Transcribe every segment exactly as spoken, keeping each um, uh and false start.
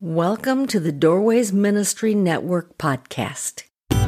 Welcome to the Doorways Ministry Network podcast.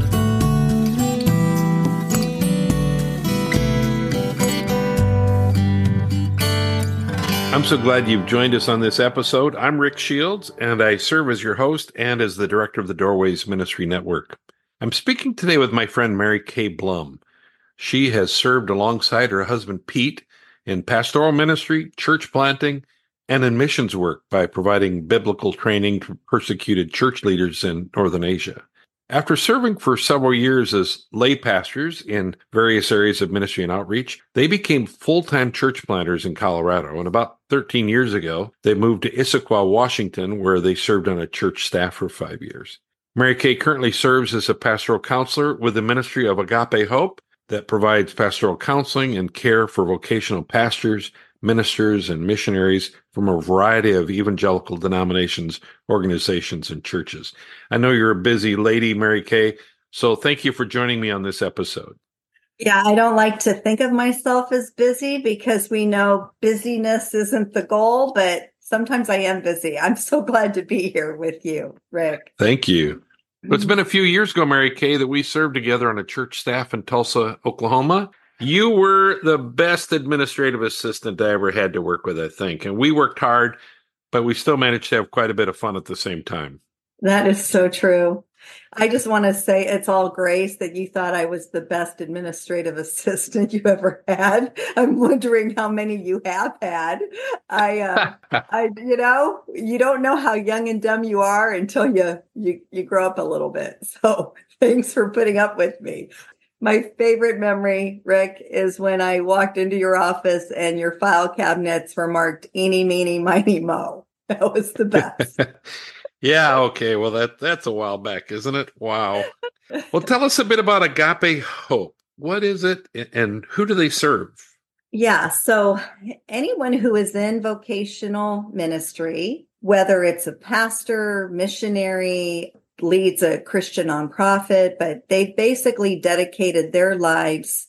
I'm so glad you've joined us on this episode. I'm Rick Shields, and I serve as your host and as the director of the Doorways Ministry Network. I'm speaking today with my friend Mary Kay Blum. She has served alongside her husband Pete in pastoral ministry, church planting, and in missions work by providing biblical training to persecuted church leaders in Northern Asia. After serving for several years as lay pastors in various areas of ministry and outreach, they became full-time church planters in Colorado. And about thirteen years ago, they moved to Issaquah, Washington, where they served on a church staff for five years. Mary Kay currently serves as a pastoral counselor with the ministry of Agape Hope that provides pastoral counseling and care for vocational pastors, ministers, and missionaries from a variety of evangelical denominations, organizations, and churches. I know you're a busy lady, Mary Kay, so thank you for joining me on this episode. Yeah, I don't like to think of myself as busy because we know busyness isn't the goal, but sometimes I am busy. I'm so glad to be here with you, Rick. Thank you. Well, it's been a few years ago, Mary Kay, that we served together on a church staff in Tulsa, Oklahoma. You were the best administrative assistant I ever had to work with, I think. And we worked hard, but we still managed to have quite a bit of fun at the same time. That is so true. I just want to say it's all grace that you thought I was the best administrative assistant you ever had. I'm wondering how many you have had. I, uh, I, you know, you don't know how young and dumb you are until you, you, you grow up a little bit. So thanks for putting up with me. My favorite memory, Rick, is when I walked into your office and your file cabinets were marked eeny, meeny, miny, mo. That was the best. Yeah, okay. Well, that that's a while back, isn't it? Wow. Well, tell us a bit about Agape Hope. What is it and who do they serve? Yeah, so anyone who is in vocational ministry, whether it's a pastor, missionary, leads a Christian nonprofit, but they've basically dedicated their lives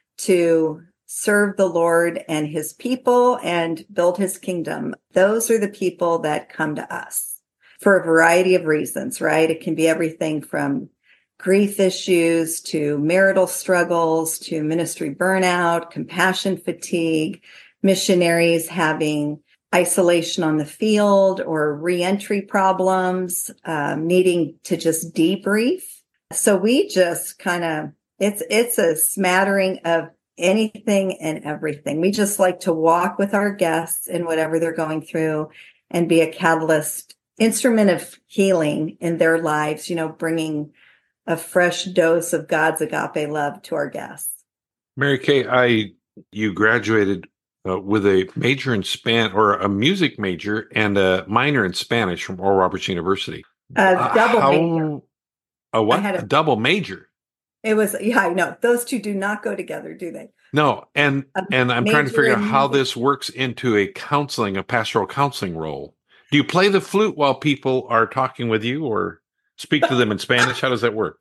to serve the Lord and his people and build his kingdom. Those are the people that come to us for a variety of reasons, right? It can be everything from grief issues to marital struggles to ministry burnout, compassion fatigue, missionaries having isolation on the field or reentry problems, um, needing to just debrief. So we just kind of, it's, it's a smattering of anything and everything. We just like to walk with our guests in whatever they're going through and be a catalyst, instrument of healing in their lives, you know, bringing a fresh dose of God's agape love to our guests. Mary Kay, I, you graduated Uh, with a major in Span or a music major and a minor in Spanish from Oral Roberts University. A uh, double how, major. A what? I had a, a double major. It was, yeah, I know. Those two do not go together, do they? No. And, a and I'm trying to figure out how music. this works into a counseling, a pastoral counseling role. Do you play the flute while people are talking with you or speak to them in Spanish? How does that work?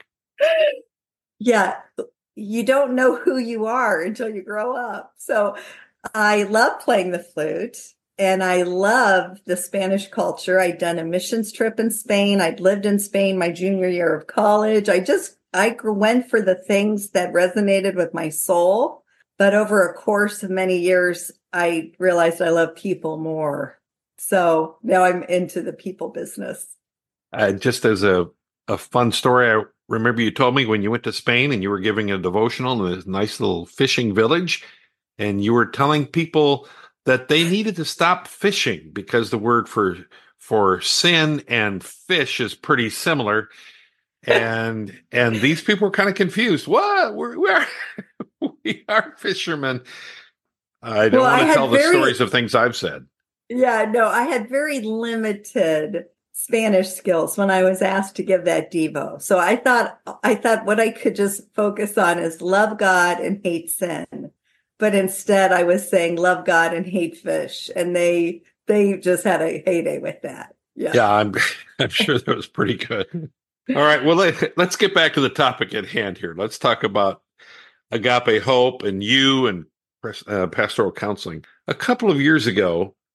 Yeah. You don't know who you are until you grow up. So I love playing the flute and I love the Spanish culture. I'd done a missions trip in Spain. I'd lived in Spain my junior year of college. I just, I went for the things that resonated with my soul. But over a course of many years, I realized I love people more. So now I'm into the people business. Uh, just as a, a fun story, I remember you told me when you went to Spain and you were giving a devotional in a nice little fishing village. And you were telling people that they needed to stop fishing because the word for for sin and fish is pretty similar. And and these people were kind of confused. What? We're, we are we are fishermen. I don't well, want to tell the very, stories of things I've said. Yeah, no, I had very limited Spanish skills when I was asked to give that Devo. So I thought I thought what I could just focus on is love God and hate sin. But instead, I was saying, love God and hate fish. And they they just had a heyday with that. Yeah, yeah I'm, I'm sure that was pretty good. All right. Well, let, let's get back to the topic at hand here. Let's talk about Agape Hope and you and uh, pastoral counseling. A couple of years ago,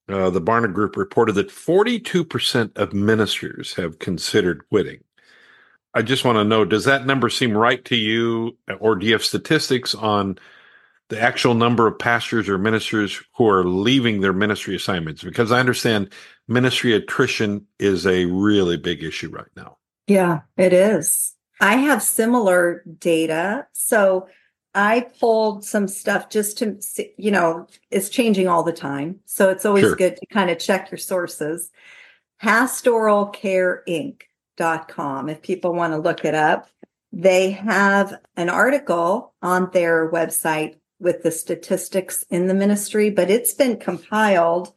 uh, the Barna Group reported that forty-two percent of ministers have considered quitting. I just want to know, does that number seem right to you, or do you have statistics on the actual number of pastors or ministers who are leaving their ministry assignments? Because I understand ministry attrition is a really big issue right now. Yeah, it is. I have similar data. So I pulled some stuff just to see, you know, it's changing all the time. So it's always Sure. good to kind of check your sources. pastoral care inc dot com, if people want to look it up. They have an article on their website with the statistics in the ministry, but it's been compiled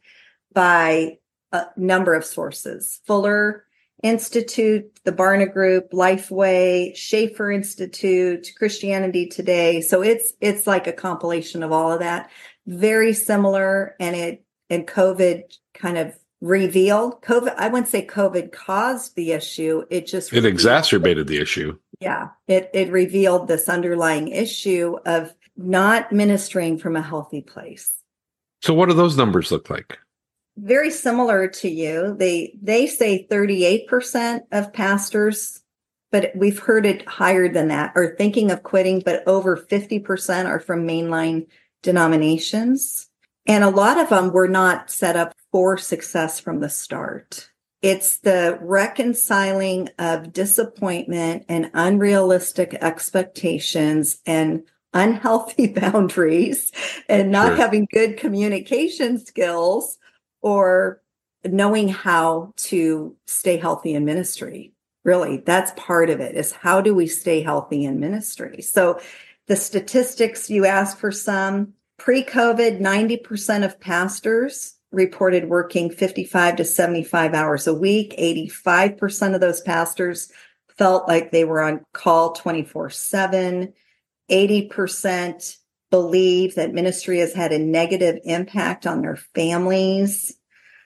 by a number of sources. Fuller Institute, the Barna Group, Lifeway, Schaefer Institute, Christianity Today. So it's it's like a compilation of all of that. Very similar, and it and COVID kind of revealed COVID. I wouldn't say COVID caused the issue. It just It exacerbated the issue. Yeah, it it revealed this underlying issue of not ministering from a healthy place. So what do those numbers look like? Very similar to you. They they say thirty-eight percent of pastors, but we've heard it higher than that, are thinking of quitting, but over fifty percent are from mainline denominations. And a lot of them were not set up for success from the start. It's the reconciling of disappointment and unrealistic expectations and unhealthy boundaries and not Sure. having good communication skills or knowing how to stay healthy in ministry. Really, that's part of it, is how do we stay healthy in ministry? So the statistics, you asked for some. Pre-COVID, ninety percent of pastors reported working fifty-five to seventy-five hours a week. eighty-five percent of those pastors felt like they were on call twenty-four seven. eighty percent believe that ministry has had a negative impact on their families.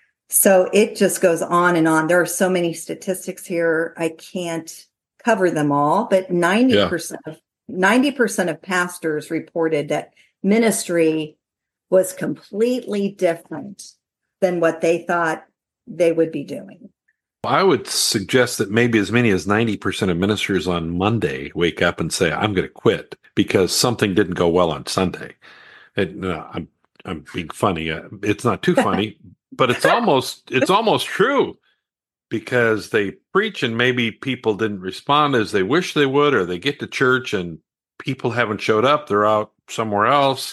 So it just goes on and on. There are so many statistics here. I can't cover them all, but ninety percent of ninety percent of pastors reported that ministry was completely different than what they thought they would be doing. I would suggest that maybe as many as ninety percent of ministers on Monday wake up and say, I'm going to quit because something didn't go well on Sunday. And, uh, I'm I'm being funny. Uh, it's not too funny, but it's almost it's almost true, because they preach and maybe people didn't respond as they wish they would, or they get to church and people haven't showed up. They're out somewhere else.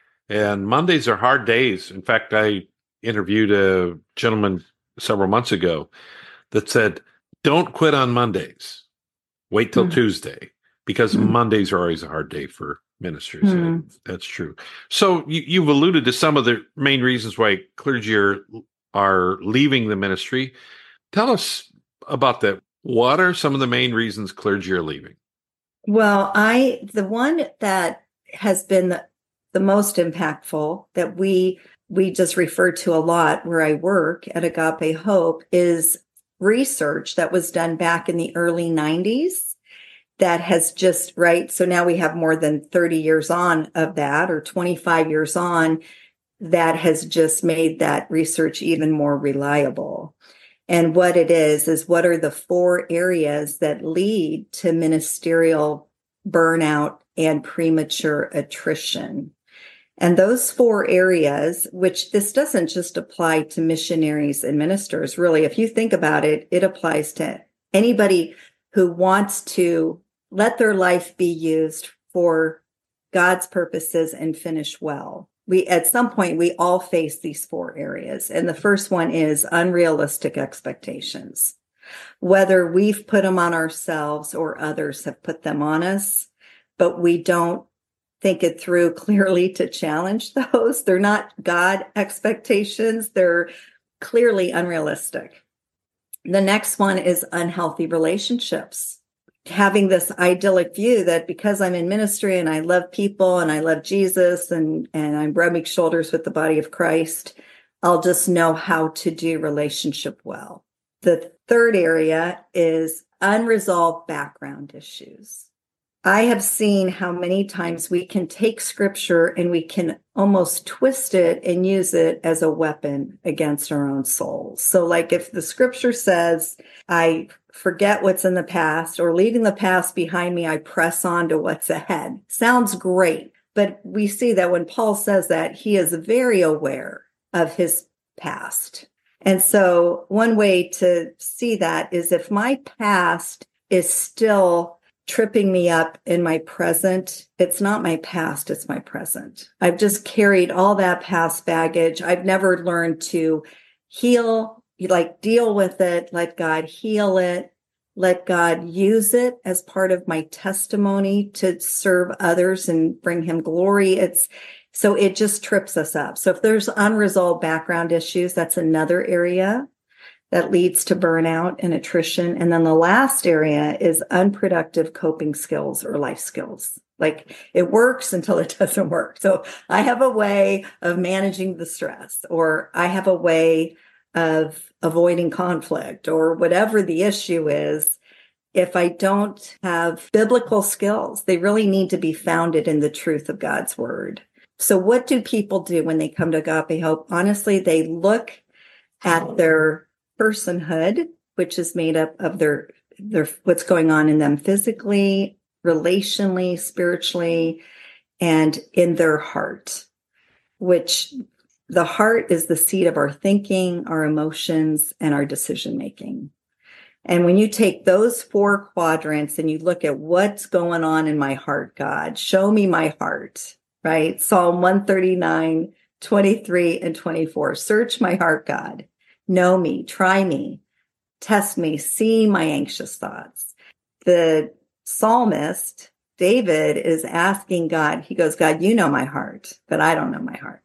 And Mondays are hard days. In fact, I interviewed a gentleman several months ago that said, don't quit on Mondays. Wait till mm. Tuesday, because mm. Mondays are always a hard day for ministers. Mm. That's true. So you, you've alluded to some of the main reasons why clergy are, are leaving the ministry. Tell us about that. What are some of the main reasons clergy are leaving? Well, I the one that has been the, the most impactful that we we just refer to a lot where I work at Agape Hope is research that was done back in the early nineties that has just, right, so now we have more than thirty years on of that, or twenty-five years on, that has just made that research even more reliable. And what it is, is what are the four areas that lead to ministerial burnout and premature attrition? And those four areas, which this doesn't just apply to missionaries and ministers, really, if you think about it, it applies to anybody who wants to let their life be used for God's purposes and finish well. We, at some point, we all face these four areas. And the first one is unrealistic expectations. Whether we've put them on ourselves or others have put them on us, but we don't think it through clearly to challenge those. They're not God expectations. They're clearly unrealistic. The next one is unhealthy relationships. Having this idyllic view that because I'm in ministry and I love people and I love Jesus and, and I'm rubbing shoulders with the body of Christ, I'll just know how to do relationship well. The third area is unresolved background issues. I have seen how many times we can take scripture and we can almost twist it and use it as a weapon against our own souls. So like if the scripture says, I forget what's in the past, or leaving the past behind me, I press on to what's ahead. Sounds great. But we see that when Paul says that, he is very aware of his past. And so one way to see that is if my past is still tripping me up in my present, it's not my past, it's my present. I've just carried all that past baggage. I've never learned to heal, like deal with it, let God heal it, let God use it as part of my testimony to serve others and bring him glory. It's so it just trips us up. So if there's unresolved background issues, that's another area that leads to burnout and attrition. And then the last area is unproductive coping skills or life skills. Like it works until it doesn't work. So I have a way of managing the stress, or I have a way of avoiding conflict, or whatever the issue is. If I don't have biblical skills, they really need to be founded in the truth of God's word. So what do people do when they come to Agape Hope? Honestly, they look at their personhood, which is made up of their, their what's going on in them physically, relationally, spiritually, and in their heart, which the heart is the seat of our thinking, our emotions, and our decision making. And when you take those four quadrants and you look at what's going on in my heart, God, show me my heart, right? Psalm one thirty-nine, twenty-three, and twenty-four. Search my heart, God. Know me, try me, test me, see my anxious thoughts. The psalmist, David, is asking God, he goes, God, you know my heart, but I don't know my heart.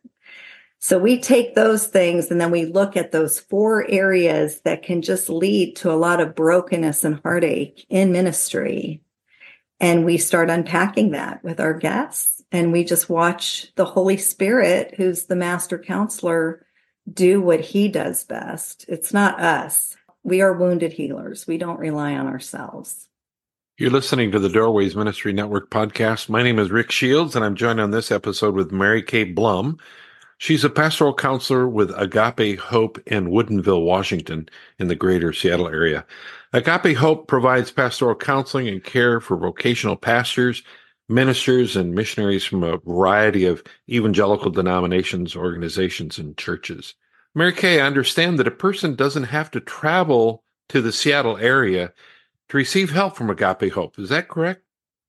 So we take those things and then we look at those four areas that can just lead to a lot of brokenness and heartache in ministry. And we start unpacking that with our guests. And we just watch the Holy Spirit, who's the master counselor, do what he does best. It's not us. We are wounded healers. We don't rely on ourselves. You're listening to the Doorways Ministry Network podcast. My name is Rick Shields, and I'm joined on this episode with Mary Kay Blum. She's a pastoral counselor with Agape Hope in Woodinville, Washington, in the greater Seattle area. Agape Hope provides pastoral counseling and care for vocational pastors, ministers, and missionaries from a variety of evangelical denominations, organizations, and churches. Mary Kay, I understand that a person doesn't have to travel to the Seattle area to receive help from Agape Hope. Is that correct?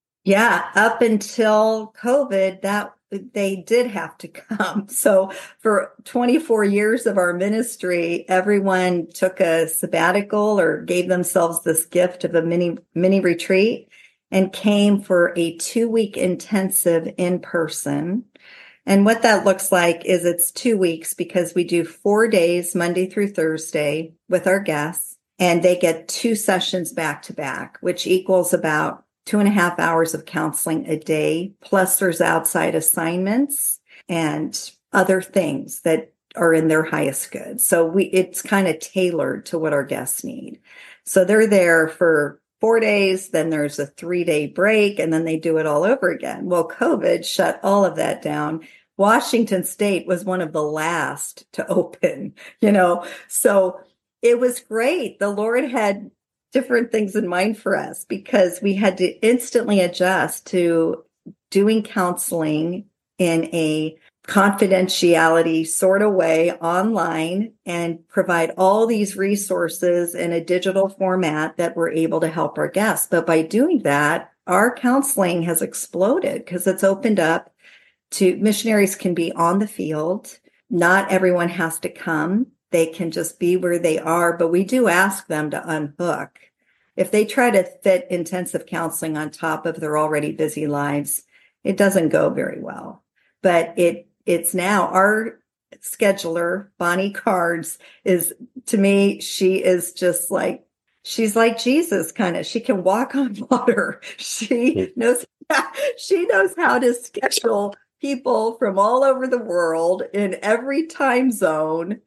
Yeah, up until COVID, that they did have to come. So for twenty-four years of our ministry, everyone took a sabbatical or gave themselves this gift of a mini mini retreat and came for a two-week intensive in person. And what that looks like is it's two weeks because we do four days, Monday through Thursday, with our guests, and they get two sessions back to back, which equals about two and a half hours of counseling a day. Plus there's outside assignments and other things that are in their highest good. So we, it's kind of tailored to what our guests need. So they're there for four days, then there's a three day break, and then they do it all over again. Well, COVID shut all of that down. Washington State was one of the last to open, you know, so it was great. The Lord had different things in mind for us because we had to instantly adjust to doing counseling in a confidentiality sort of way online and provide all these resources in a digital format that we're able to help our guests. But by doing that, our counseling has exploded because it's opened up to missionaries can be on the field. Not everyone has to come. They can just be where they are, but we do ask them to unhook. If they try to fit intensive counseling on top of their already busy lives, it doesn't go very well. But it it's now our scheduler, Bonnie Cards, is, to me, she is just like, she's like Jesus, kind of. She can walk on water. She knows, she knows how to schedule people from all over the world in every time zone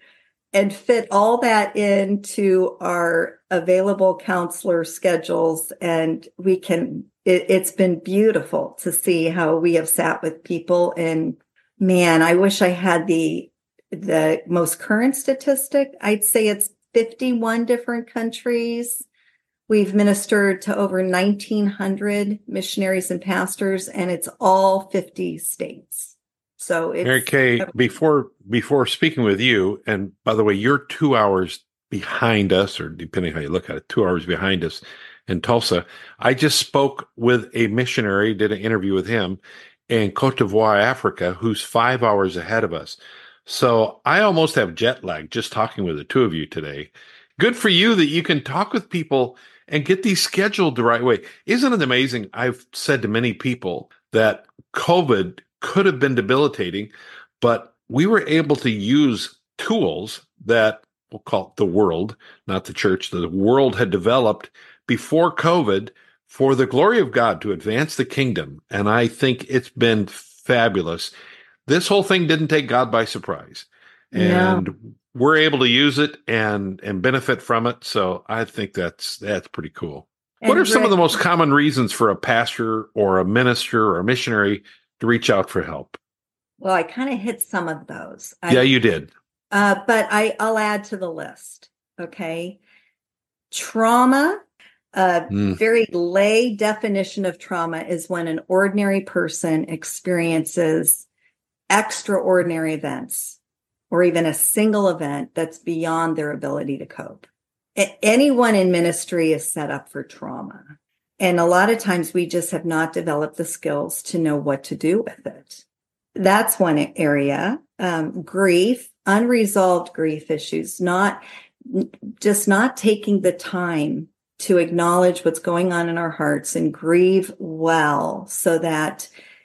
and fit all that into our available counselor schedules. And we can, it, it's been beautiful to see how we have sat with people. And man, I wish I had the, the most current statistic. I'd say it's fifty-one different countries. We've ministered to over nineteen hundred missionaries and pastors, and it's all fifty states. So it's Mary Kay, before before speaking with you, and by the way, you're two hours behind us, or depending how you look at it, two hours behind us in Tulsa. I just spoke with a missionary, did an interview with him in Cote d'Ivoire, Africa, who's five hours ahead of us. So I almost have jet lag just talking with the two of you today. Good for you that you can talk with people and get these scheduled the right way. Isn't it amazing? I've said to many people that COVID could have been debilitating, but we were able to use tools that we'll call it the world, not the church, the world had developed before COVID for the glory of God to advance the kingdom. And I think it's been fabulous. This whole thing didn't take God by surprise. And No. we're able to use it and and benefit from it. So I think that's that's pretty cool. And what are some Rick, of the most common reasons for a pastor or a minister or a missionary to reach out for help? Well, I kind of hit some of those. I, Yeah, you did. Uh, but I, I'll add to the list. Okay. Trauma, a Mm. very lay definition of trauma is when an ordinary person experiences extraordinary events or even a single event that's beyond their ability to cope. A- anyone in ministry is set up for trauma. And a lot of times we just have not developed the skills to know what to do with it. That's one area. Um, grief, unresolved grief issues, not just not taking the time to acknowledge what's going on in our hearts and grieve well so that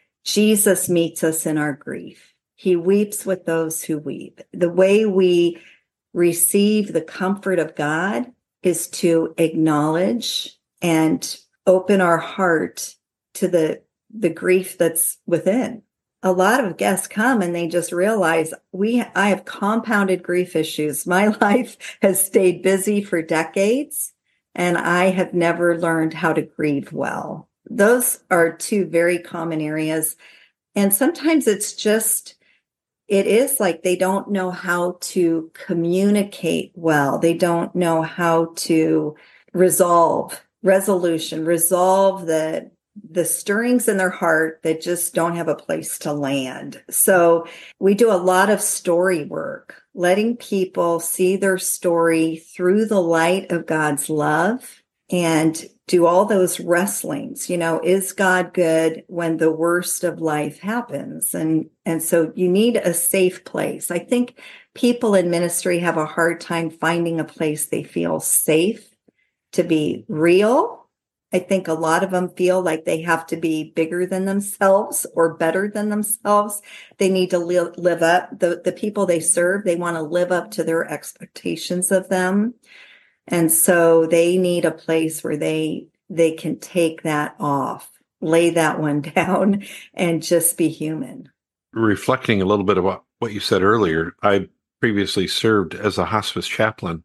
Jesus meets us in our grief. He weeps with those who weep. The way we receive the comfort of God is to acknowledge and open our heart to the, the grief that's within. A lot of guests come and they just realize we, I have compounded grief issues. My life has stayed busy for decades and I have never learned how to grieve well. Those are two very common areas. And sometimes it's just, it is like they don't know how to communicate well. They don't know how to resolve resolution, resolve the the stirrings in their heart that just don't have a place to land. So we do a lot of story work, letting people see their story through the light of God's love and do all those wrestlings. You know, is God good when the worst of life happens? And, and so you need a safe place. I think people in ministry have a hard time finding a place they feel safe to be real. I think a lot of them feel like they have to be bigger than themselves or better than themselves. They need to li- live up. The, the people they serve, they want to live up to their expectations of them. And so they need a place where they they can take that off, lay that one down, and just be human. Reflecting a little bit about what you said earlier, I previously served as a hospice chaplain,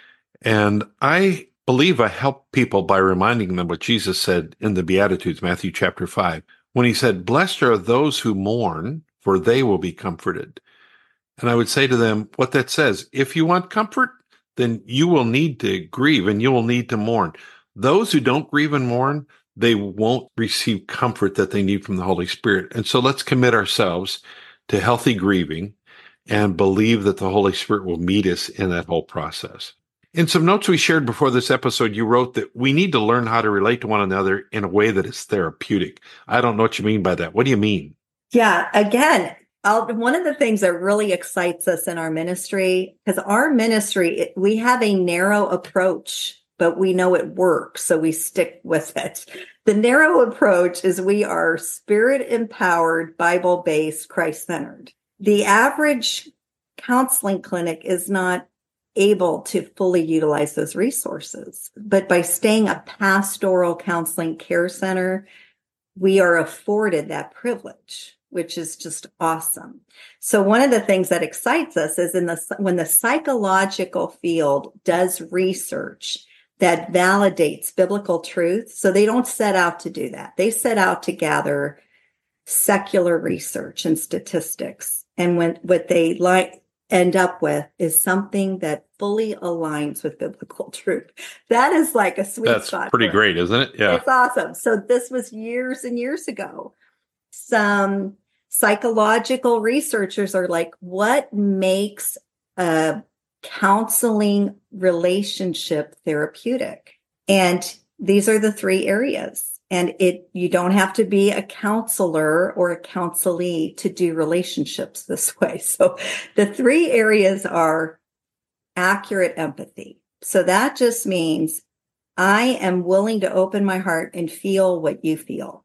and I believe I help people by reminding them what Jesus said in the Beatitudes, Matthew chapter five, when he said, "Blessed are those who mourn, for they will be comforted." And I would say to them, what that says, if you want comfort, then you will need to grieve and you will need to mourn. Those who don't grieve and mourn, they won't receive comfort that they need from the Holy Spirit. And so let's commit ourselves to healthy grieving and believe that the Holy Spirit will meet us in that whole process. In some notes we shared before this episode, you wrote that we need to learn how to relate to one another in a way that is therapeutic. I don't know what you mean by that. What do you mean? Yeah, again, I'll, one of the things that really excites us in our ministry, because our ministry, it, we have a narrow approach, but we know it works, so we stick with it. The narrow approach is we are spirit-empowered, Bible-based, Christ-centered. The average counseling clinic is not able to fully utilize those resources. But by staying a pastoral counseling care center, we are afforded that privilege. which is just awesome. So one of the things that excites us is in the when the psychological field does research that validates biblical truth. So they don't set out to do that. They set out to gather secular research and statistics. And when what they like end up with is something that fully aligns with biblical truth. That is like a sweet That's spot. That's pretty great, isn't it? Yeah. It's awesome. So this was years and years ago. Some psychological researchers are like, what makes a counseling relationship therapeutic? And these are the three areas. And it you don't have to be a counselor or a counselee to do relationships this way. So the three areas are accurate empathy. So that just means I am willing to open my heart and feel what you feel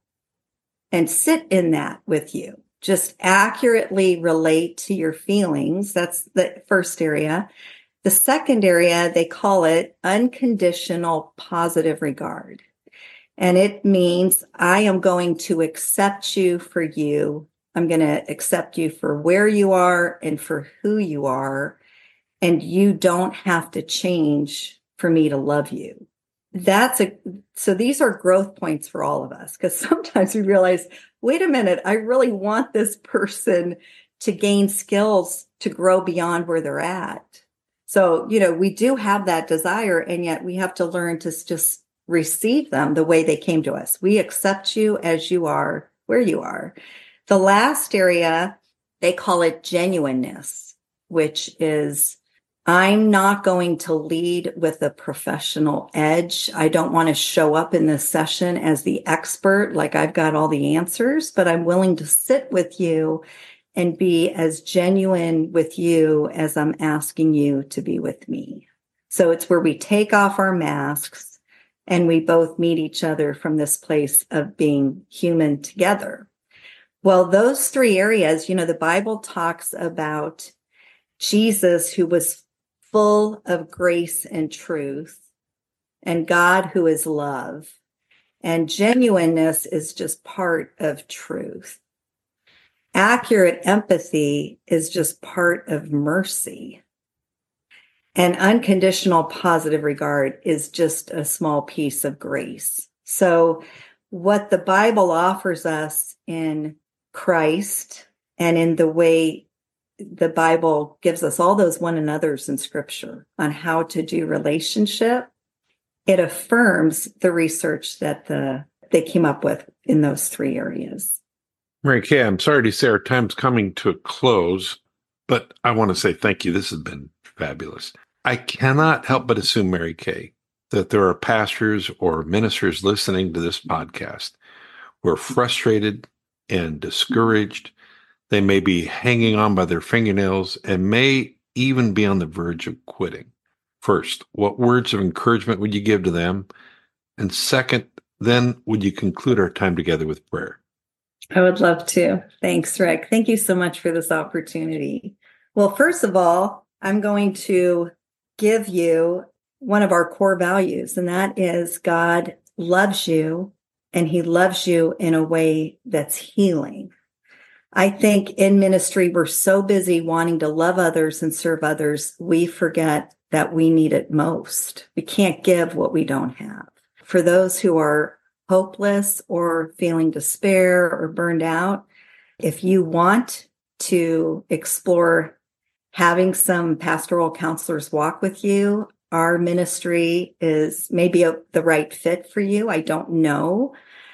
and sit in that with you. Just accurately relate to your feelings. That's the first area. The second area, they call it unconditional positive regard. And it means I am going to accept you for you. I'm going to accept you for where you are and for who you are. And you don't have to change for me to love you. That's a, so these are growth points for all of us, because sometimes we realize, wait a minute, I really want this person to gain skills to grow beyond where they're at. So, you know, we do have that desire, and yet we have to learn to just receive them the way they came to us. We accept you as you are, where you are. The last area, they call it genuineness, which is I'm not going to lead with a professional edge. I don't want to show up in this session as the expert, like I've got all the answers, but I'm willing to sit with you and be as genuine with you as I'm asking you to be with me. So it's where we take off our masks and we both meet each other from this place of being human together. Well, those three areas, you know, the Bible talks about Jesus, who was full of grace and truth, and God, who is love. And genuineness is just part of truth. Accurate empathy is just part of mercy. And unconditional positive regard is just a small piece of grace. So what the Bible offers us in Christ and in the way the Bible gives us all those one another's in Scripture on how to do relationship, it affirms the research that the they came up with in those three areas. Mary Kay, I'm sorry to say our time's coming to a close, but I want to say thank you. This has been fabulous. I cannot help but assume, Mary Kay, that there are pastors or ministers listening to this podcast who are frustrated and discouraged. They may be hanging on by their fingernails and may even be on the verge of quitting. First, what words of encouragement would you give to them? And second, then would you conclude our time together with prayer? I would love to. Thanks, Rick. Thank you so much for this opportunity. Well, first of all, I'm going to give you one of our core values, and that is God loves you, and he loves you in a way that's healing. I think in ministry, we're so busy wanting to love others and serve others, we forget that we need it most. We can't give what we don't have. For those who are hopeless or feeling despair or burned out, if you want to explore having some pastoral counselors walk with you, our ministry is maybe a, the right fit for you. I don't know.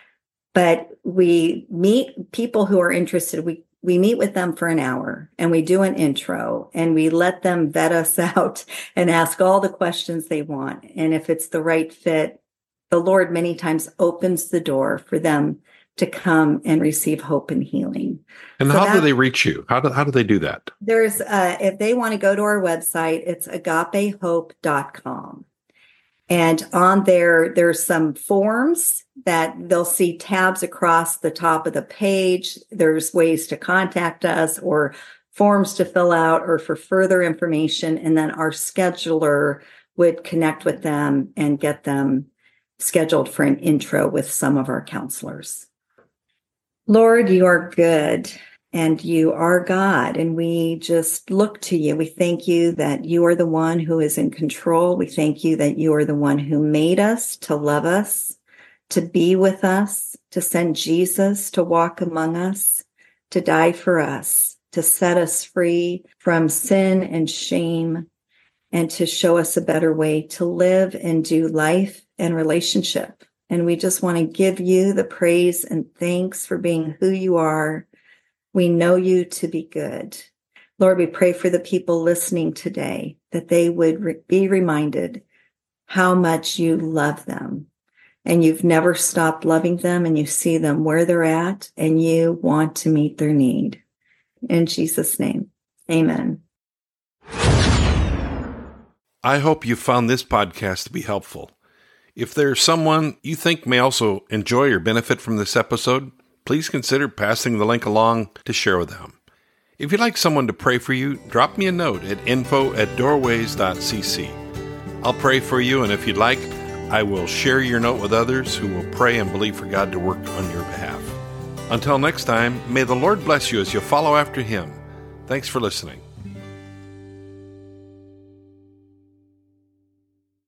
But we meet people who are interested. We we meet with them for an hour and we do an intro and we let them vet us out and ask all the questions they want. And if it's the right fit, the Lord many times opens the door for them to come and receive hope and healing. And so how that, do they reach you? How do how do they do that? There's uh, if they want to go to our website, it's agape hope dot com. And on there, there's some forms that they'll see tabs across the top of the page. There's ways to contact us or forms to fill out or for further information. And then our scheduler would connect with them and get them scheduled for an intro with some of our counselors. Lord, you are good and you are God, and we just look to you. We thank you that you are the one who is in control. We thank you that you are the one who made us to love us, to be with us, to send Jesus to walk among us, to die for us, to set us free from sin and shame, and to show us a better way to live and do life and relationship. And we just want to give you the praise and thanks for being who you are. We know you to be good. Lord, we pray for the people listening today, that they would re- be reminded how much you love them. And you've never stopped loving them, and you see them where they're at, and you want to meet their need. In Jesus' name, amen. I hope you found this podcast to be helpful. If there's someone you think may also enjoy or benefit from this episode, please consider passing the link along to share with them. If you'd like someone to pray for you, drop me a note at info at doorways dot c c. I'll pray for you, and if you'd like, I will share your note with others who will pray and believe for God to work on your behalf. Until next time, may the Lord bless you as you follow after Him. Thanks for listening.